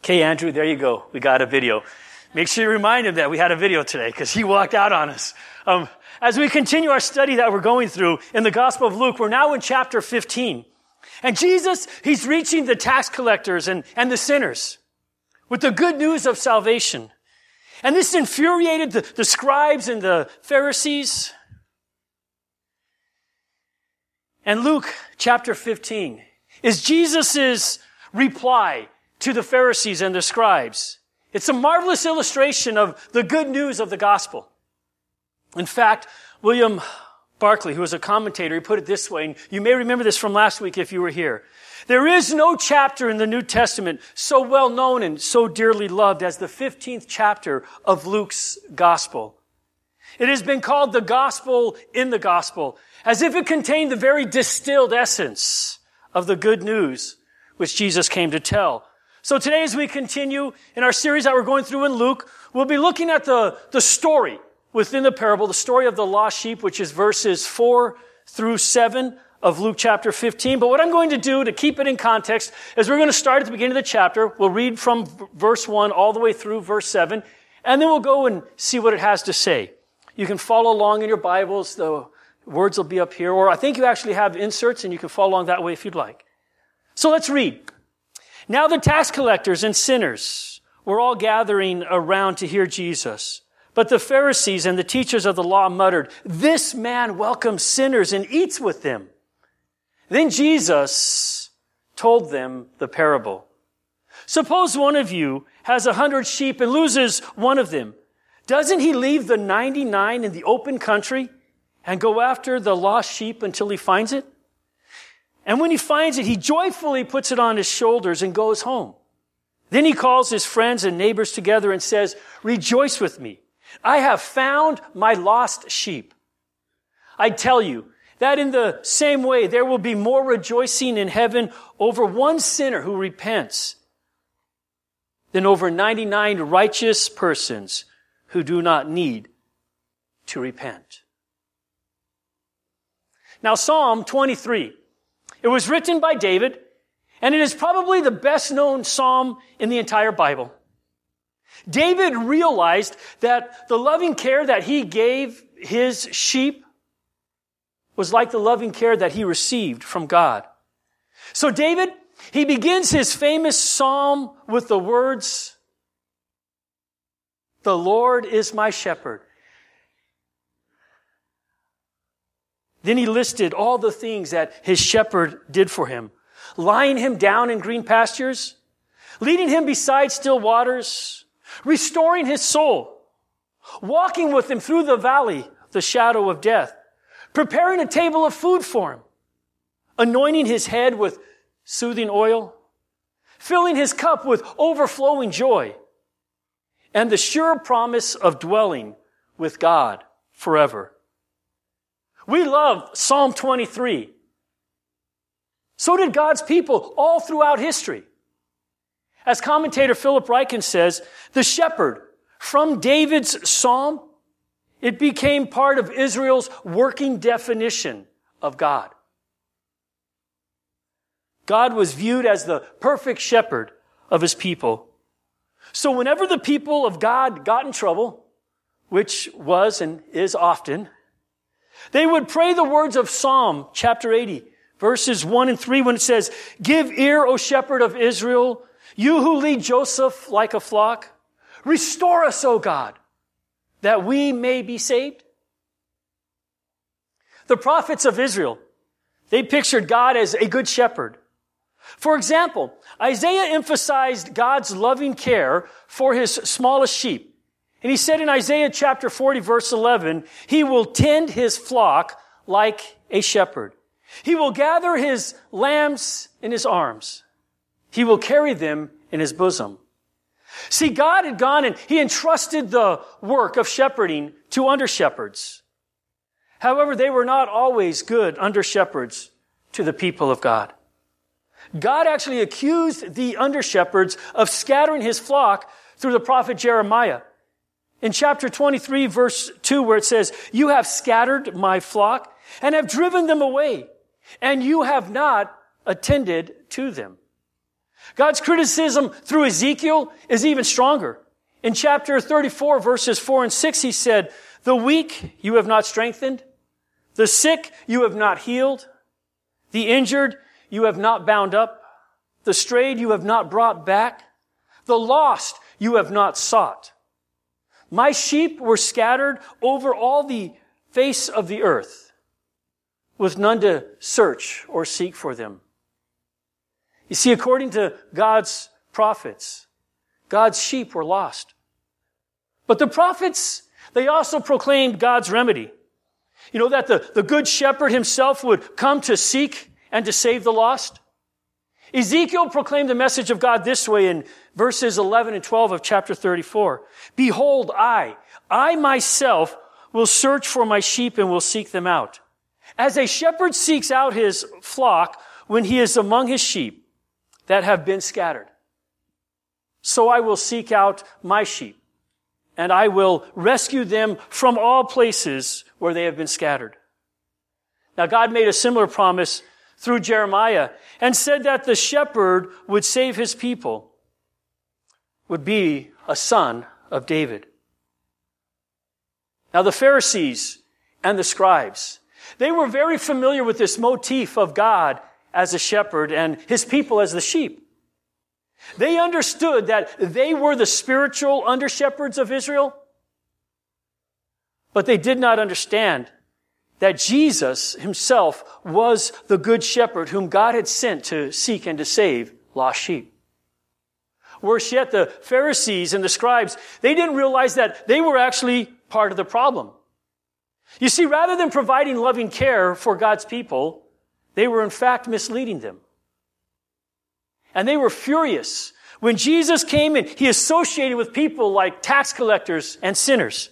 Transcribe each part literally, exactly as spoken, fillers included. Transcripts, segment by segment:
Okay, Andrew, there you go. We got a video. Make sure you remind him that we had a video today because he walked out on us. Um, as we continue our study that we're going through in the Gospel of Luke, we're now in chapter fifteen. And Jesus, he's reaching the tax collectors and, and the sinners with the good news of salvation. And this infuriated the, the scribes and the Pharisees. And Luke chapter fifteen is Jesus' reply to the Pharisees and the scribes. It's a marvelous illustration of the good news of the gospel. In fact, William Barclay, who was a commentator, he put it this way, and you may remember this from last week if you were here. There is no chapter in the New Testament so well known and so dearly loved as the fifteenth chapter of Luke's gospel. It has been called the gospel in the gospel, as if it contained the very distilled essence of the good news which Jesus came to tell. So today, as we continue in our series that we're going through in Luke, we'll be looking at the, the story within the parable, the story of the lost sheep, which is verses four through seven of Luke chapter fifteen. But what I'm going to do to keep it in context is we're going to start at the beginning of the chapter. We'll read from verse one all the way through verse seven, and then we'll go and see what it has to say. You can follow along in your Bibles. The words will be up here, or I think you actually have inserts, and you can follow along that way if you'd like. So let's read. Now the tax collectors and sinners were all gathering around to hear Jesus. But the Pharisees and the teachers of the law muttered, "This man welcomes sinners and eats with them." Then Jesus told them the parable. Suppose one of you has a hundred sheep and loses one of them. Doesn't he leave the ninety-nine in the open country and go after the lost sheep until he finds it? And when he finds it, he joyfully puts it on his shoulders and goes home. Then he calls his friends and neighbors together and says, "Rejoice with me. I have found my lost sheep." I tell you that in the same way, there will be more rejoicing in heaven over one sinner who repents than over ninety-nine righteous persons who do not need to repent. Now, Psalm twenty-three. It was written by David, and it is probably the best known psalm in the entire Bible. David realized that the loving care that he gave his sheep was like the loving care that he received from God. So David, he begins his famous psalm with the words, "The Lord is my shepherd." Then he listed all the things that his shepherd did for him, lying him down in green pastures, leading him beside still waters, restoring his soul, walking with him through the valley, the shadow of death, preparing a table of food for him, anointing his head with soothing oil, filling his cup with overflowing joy, and the sure promise of dwelling with God forever. We love Psalm twenty-three. So did God's people all throughout history. As commentator Philip Ryken says, the shepherd, from David's psalm, it became part of Israel's working definition of God. God was viewed as the perfect shepherd of his people. So whenever the people of God got in trouble, which was and is often, they would pray the words of Psalm chapter eighty, verses one and three, when it says, "Give ear, O shepherd of Israel, you who lead Joseph like a flock. Restore us, O God, that we may be saved." The prophets of Israel, they pictured God as a good shepherd. For example, Isaiah emphasized God's loving care for his smallest sheep. And he said in Isaiah chapter forty, verse eleven, "He will tend his flock like a shepherd. He will gather his lambs in his arms. He will carry them in his bosom." See, God had gone and he entrusted the work of shepherding to under-shepherds. However, they were not always good under-shepherds to the people of God. God actually accused the under-shepherds of scattering his flock through the prophet Jeremiah. In chapter twenty-three, verse two, where it says, "You have scattered my flock and have driven them away, and you have not attended to them." God's criticism through Ezekiel is even stronger. In chapter thirty-four, verses four and six, he said, "The weak you have not strengthened, the sick you have not healed, the injured you have not bound up, the strayed you have not brought back, the lost you have not sought. My sheep were scattered over all the face of the earth, with none to search or seek for them." You see, according to God's prophets, God's sheep were lost. But the prophets, they also proclaimed God's remedy. You know, that the, the good shepherd himself would come to seek and to save the lost. Ezekiel proclaimed the message of God this way in verses eleven and twelve of chapter thirty-four. "Behold, I, I myself will search for my sheep and will seek them out. As a shepherd seeks out his flock when he is among his sheep that have been scattered, so I will seek out my sheep, and I will rescue them from all places where they have been scattered." Now, God made a similar promise through Jeremiah and said that the shepherd would save his people, would be a son of David. Now, the Pharisees and the scribes, they were very familiar with this motif of God as a shepherd and his people as the sheep. They understood that they were the spiritual under-shepherds of Israel, but they did not understand that Jesus himself was the good shepherd whom God had sent to seek and to save lost sheep. Worse yet, the Pharisees and the scribes, they didn't realize that they were actually part of the problem. You see, rather than providing loving care for God's people, they were in fact misleading them. And they were furious when Jesus came and he associated with people like tax collectors and sinners.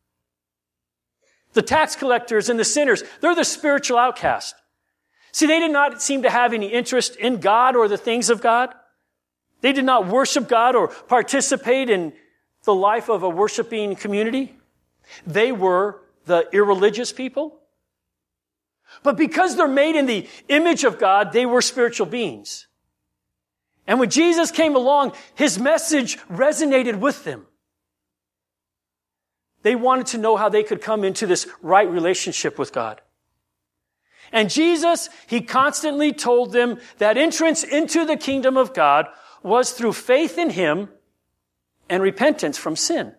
The tax collectors and the sinners, they're the spiritual outcast. See, they did not seem to have any interest in God or the things of God. They did not worship God or participate in the life of a worshiping community. They were the irreligious people. But because they're made in the image of God, they were spiritual beings. And when Jesus came along, his message resonated with them. They wanted to know how they could come into this right relationship with God. And Jesus, he constantly told them that entrance into the kingdom of God was through faith in him and repentance from sin.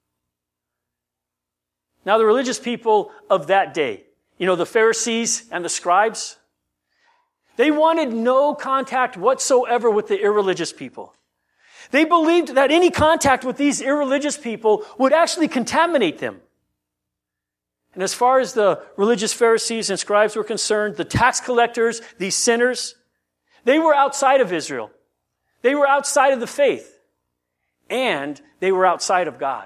Now, the religious people of that day, you know, the Pharisees and the scribes, they wanted no contact whatsoever with the irreligious people. They believed that any contact with these irreligious people would actually contaminate them. And as far as the religious Pharisees and scribes were concerned, the tax collectors, these sinners, they were outside of Israel. They were outside of the faith. And they were outside of God.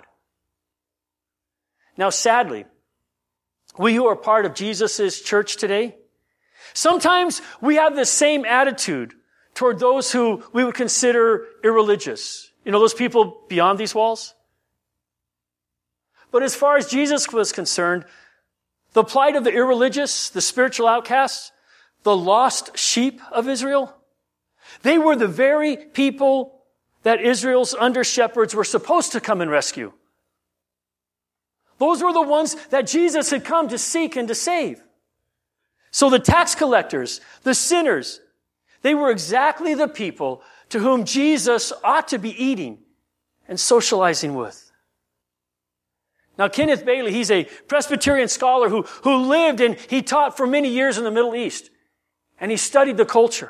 Now, sadly, we who are part of Jesus' church today, sometimes we have the same attitude toward those who we would consider irreligious. You know, those people beyond these walls. But as far as Jesus was concerned, the plight of the irreligious, the spiritual outcasts, the lost sheep of Israel, they were the very people that Israel's under-shepherds were supposed to come and rescue. Those were the ones that Jesus had come to seek and to save. So the tax collectors, the sinners, they were exactly the people to whom Jesus ought to be eating and socializing with. Now, Kenneth Bailey, he's a Presbyterian scholar who, who lived and he taught for many years in the Middle East. And he studied the culture.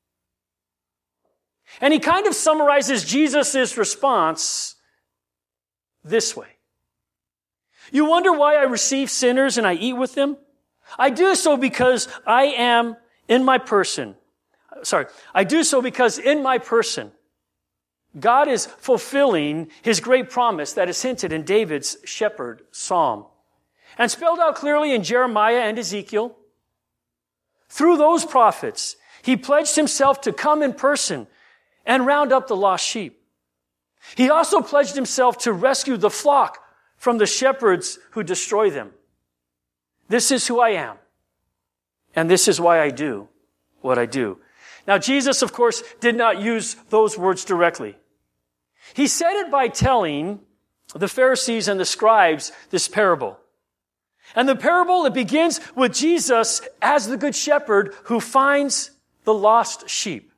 And he kind of summarizes Jesus' response this way. You wonder why I receive sinners and I eat with them? I do so because I am in my person. Sorry, I do so because in my person, God is fulfilling his great promise that is hinted in David's shepherd psalm and spelled out clearly in Jeremiah and Ezekiel. Through those prophets, he pledged himself to come in person and round up the lost sheep. He also pledged himself to rescue the flock from the shepherds who destroy them. This is who I am, and this is why I do what I do. Now, Jesus, of course, did not use those words directly. He said it by telling the Pharisees and the scribes this parable. And the parable, it begins with Jesus as the good shepherd who finds the lost sheep.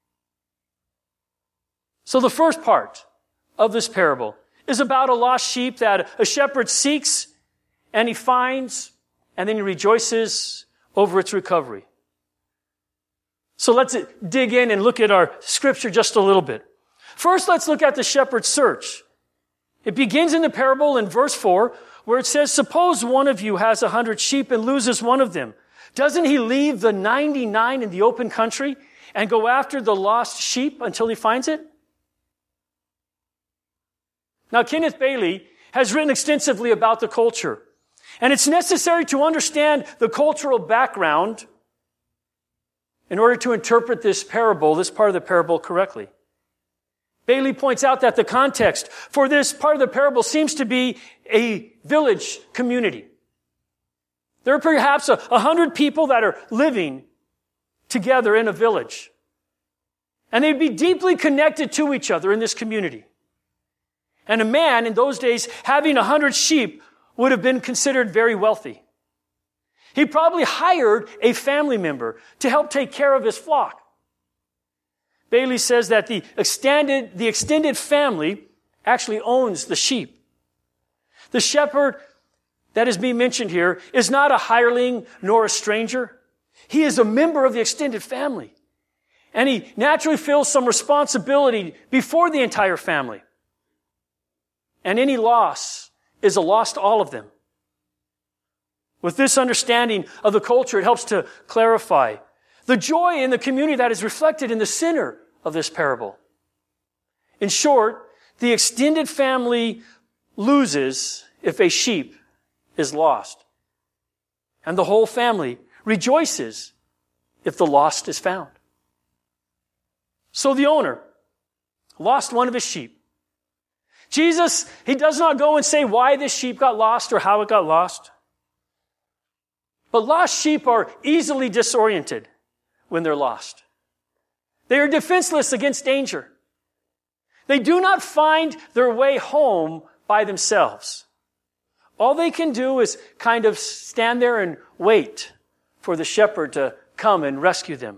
So the first part of this parable is about a lost sheep that a shepherd seeks and he finds, and then he rejoices over its recovery. So let's dig in and look at our scripture just a little bit. First, let's look at the shepherd's search. It begins in the parable in verse four, where it says, suppose one of you has a hundred sheep and loses one of them. Doesn't he leave the ninety-nine in the open country and go after the lost sheep until he finds it? Now, Kenneth Bailey has written extensively about the culture, and it's necessary to understand the cultural background in order to interpret this parable, this part of the parable, correctly. Bailey points out that the context for this part of the parable seems to be a village community. There are perhaps a, a hundred people that are living together in a village. And they'd be deeply connected to each other in this community. And a man in those days having a hundred sheep would have been considered very wealthy. He probably hired a family member to help take care of his flock. Bailey says that the extended, the extended family actually owns the sheep. The shepherd that is being mentioned here is not a hireling nor a stranger. He is a member of the extended family. And he naturally feels some responsibility before the entire family. And any loss is a loss to all of them. With this understanding of the culture, it helps to clarify the joy in the community that is reflected in the center of this parable. In short, the extended family loses if a sheep is lost. And the whole family rejoices if the lost is found. So the owner lost one of his sheep. Jesus, he does not go and say why this sheep got lost or how it got lost. But lost sheep are easily disoriented when they're lost. They are defenseless against danger. They do not find their way home by themselves. All they can do is kind of stand there and wait for the shepherd to come and rescue them.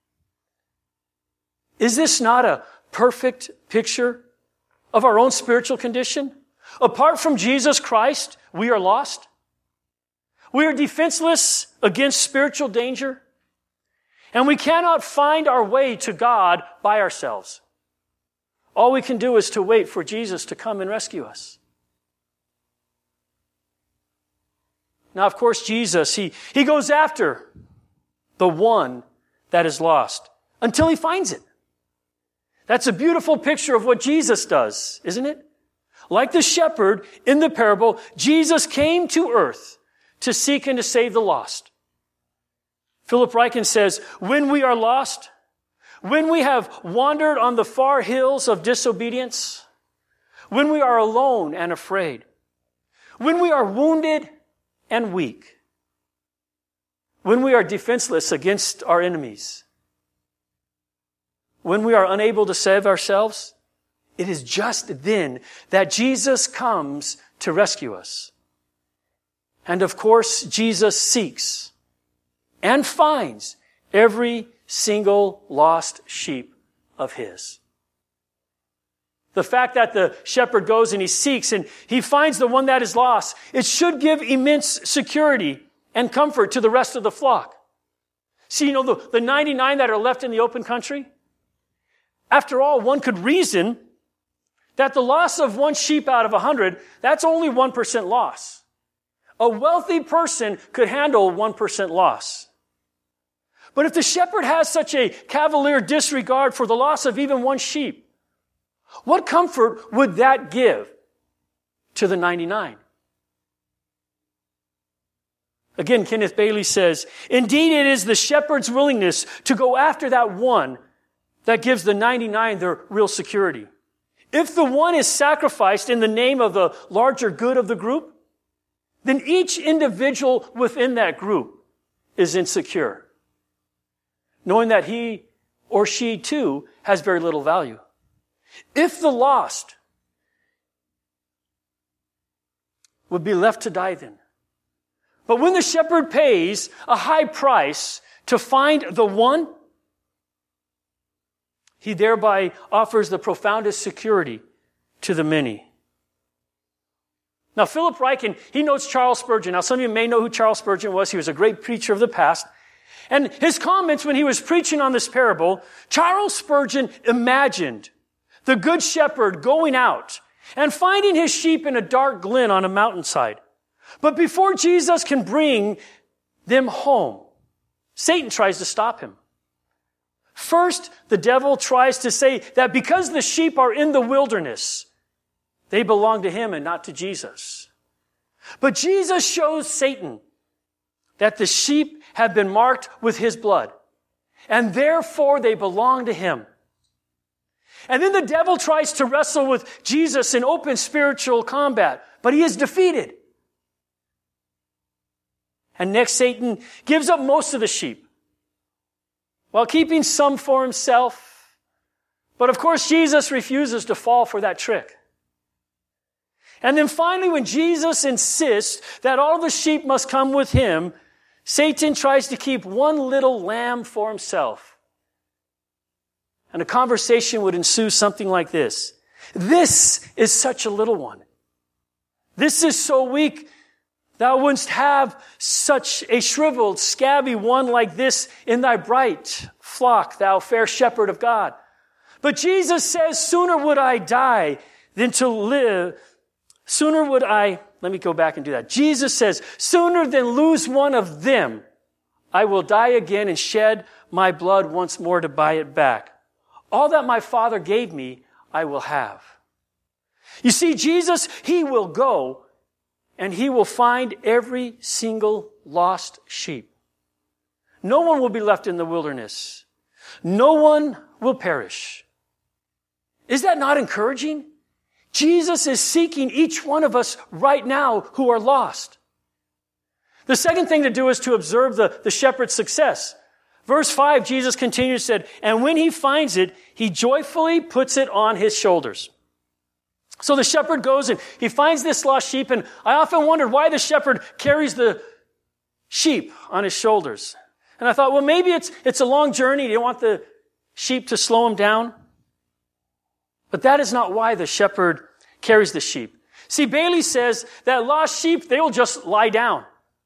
Is this not a perfect picture of our own spiritual condition? Apart from Jesus Christ, we are lost. We are defenseless against spiritual danger. And we cannot find our way to God by ourselves. All we can do is to wait for Jesus to come and rescue us. Now, of course, Jesus, he, he goes after the one that is lost until he finds it. That's a beautiful picture of what Jesus does, isn't it? Like the shepherd in the parable, Jesus came to earth to seek and to save the lost. Philip Ryken says, when we are lost, when we have wandered on the far hills of disobedience, when we are alone and afraid, when we are wounded and weak, when we are defenseless against our enemies, when we are unable to save ourselves, it is just then that Jesus comes to rescue us. And of course, Jesus seeks and finds every single lost sheep of his. The fact that the shepherd goes and he seeks and he finds the one that is lost, it should give immense security and comfort to the rest of the flock. See, you know, the, the ninety-nine that are left in the open country? After all, one could reason that the loss of one sheep out of a hundred, that's only one percent loss. A wealthy person could handle one percent loss. But if the shepherd has such a cavalier disregard for the loss of even one sheep, what comfort would that give to the ninety-nine? Again, Kenneth Bailey says, indeed it is the shepherd's willingness to go after that one that gives the ninety-nine their real security. If the one is sacrificed in the name of the larger good of the group, then each individual within that group is insecure, knowing that he or she too has very little value. If the lost would be left to die then. But when the shepherd pays a high price to find the one, he thereby offers the profoundest security to the many. Now, Philip Ryken, he knows Charles Spurgeon. Now, some of you may know who Charles Spurgeon was. He was a great preacher of the past. And his comments when he was preaching on this parable, Charles Spurgeon imagined the good shepherd going out and finding his sheep in a dark glen on a mountainside. But before Jesus can bring them home, Satan tries to stop him. First, the devil tries to say that because the sheep are in the wilderness, they belong to him and not to Jesus. But Jesus shows Satan that the sheep have been marked with his blood, and therefore they belong to him. And then the devil tries to wrestle with Jesus in open spiritual combat, but he is defeated. And next, Satan gives up most of the sheep, while keeping some for himself. But of course, Jesus refuses to fall for that trick. And then finally, when Jesus insists that all the sheep must come with him, Satan tries to keep one little lamb for himself. And a conversation would ensue something like this. This is such a little one. This is so weak. Thou wouldst have such a shriveled, scabby one like this in thy bright flock, thou fair shepherd of God. But Jesus says, sooner would I die than to live. Sooner would I, let me go back and do that. Jesus says, sooner than lose one of them, I will die again and shed my blood once more to buy it back. All that my Father gave me, I will have. You see, Jesus, he will go and he will find every single lost sheep. No one will be left in the wilderness. No one will perish. Is that not encouraging? Jesus is seeking each one of us right now who are lost. The second thing to do is to observe the, the shepherd's success. Verse five, Jesus continues, said, and when he finds it, he joyfully puts it on his shoulders. So the shepherd goes and he finds this lost sheep, and I often wondered why the shepherd carries the sheep on his shoulders. And I thought, well, maybe it's, it's a long journey. You don't want the sheep to slow him down. But that is not why the shepherd carries the sheep. See, Bailey says that lost sheep, they will just lie down,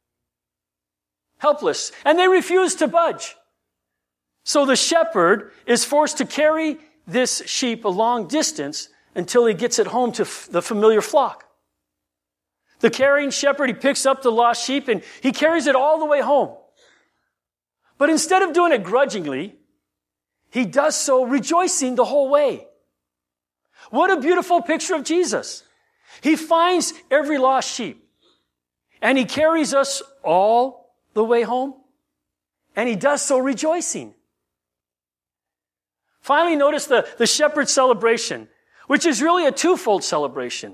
helpless, and they refuse to budge. So the shepherd is forced to carry this sheep a long distance until he gets it home to f- the familiar flock. The carrying shepherd, he picks up the lost sheep and he carries it all the way home. But instead of doing it grudgingly, he does so rejoicing the whole way. What a beautiful picture of Jesus. He finds every lost sheep and he carries us all the way home, and he does so rejoicing. Finally, notice the, the shepherd's celebration, which is really a twofold celebration.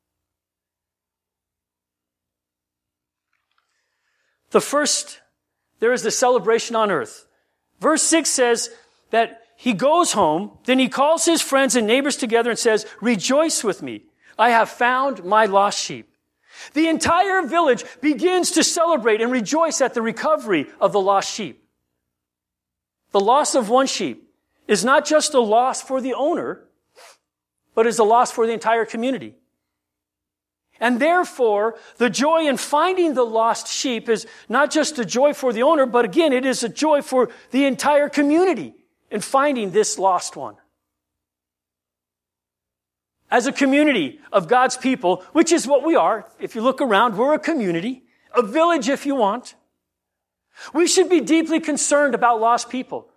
The first, there is the celebration on earth. Verse six says that he goes home, then he calls his friends and neighbors together and says, rejoice with me. I have found my lost sheep. The entire village begins to celebrate and rejoice at the recovery of the lost sheep. The loss of one sheep is not just a loss for the owner, but is a loss for the entire community. And therefore, the joy in finding the lost sheep is not just a joy for the owner, but again, it is a joy for the entire community in finding this lost one. As a community of God's people, which is what we are, if you look around, we're a community, a village if you want. We should be deeply concerned about lost people.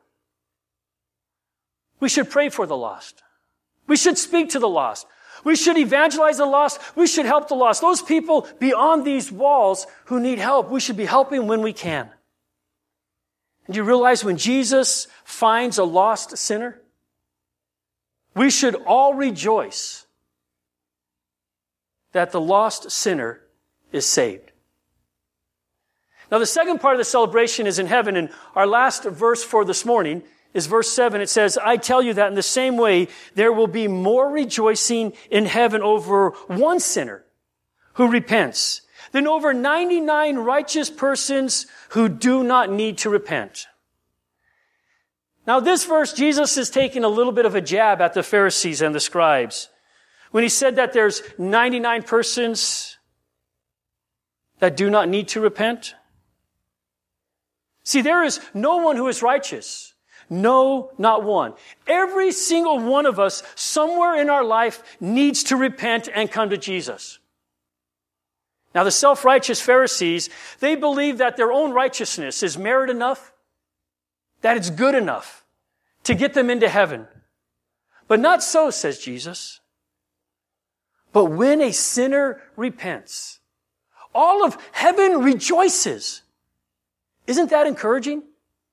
We should pray for the lost. We should speak to the lost. We should evangelize the lost. We should help the lost. Those people beyond these walls who need help, we should be helping when we can. And you realize when Jesus finds a lost sinner, we should all rejoice that the lost sinner is saved. Now, the second part of the celebration is in heaven, and our last verse for this morning is verse seven. It says, I tell you that in the same way, there will be more rejoicing in heaven over one sinner who repents than over ninety-nine righteous persons who do not need to repent. Now, this verse, Jesus is taking a little bit of a jab at the Pharisees and the scribes. When he said that there's ninety-nine persons that do not need to repent. See, there is no one who is righteous. No, not one. Every single one of us, somewhere in our life, needs to repent and come to Jesus. Now, the self-righteous Pharisees, they believe that their own righteousness is merit enough, that it's good enough to get them into heaven. But not so, says Jesus. But when a sinner repents, all of heaven rejoices. Isn't that encouraging?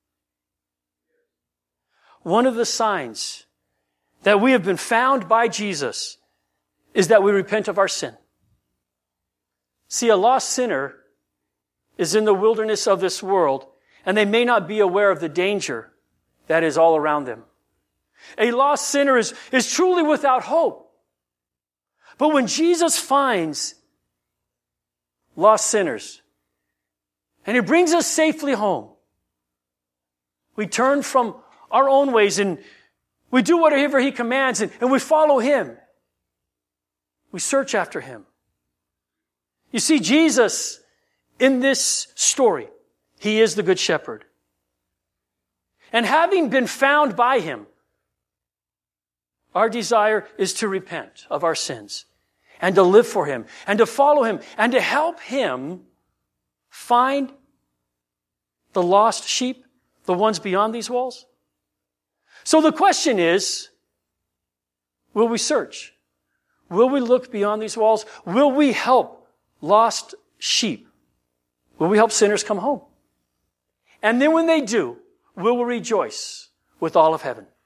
One of the signs that we have been found by Jesus is that we repent of our sin. See, a lost sinner is in the wilderness of this world, and they may not be aware of the danger that is all around them. A lost sinner is, is truly without hope. But when Jesus finds lost sinners, and he brings us safely home, we turn from our own ways and we do whatever he commands and, and we follow him. We search after him. You see, Jesus, in this story, he is the Good Shepherd. And having been found by him, our desire is to repent of our sins and to live for him and to follow him and to help him find the lost sheep, the ones beyond these walls. So the question is, will we search? Will we look beyond these walls? Will we help lost sheep? Will we help sinners come home? And then when they do, will we rejoice with all of heaven?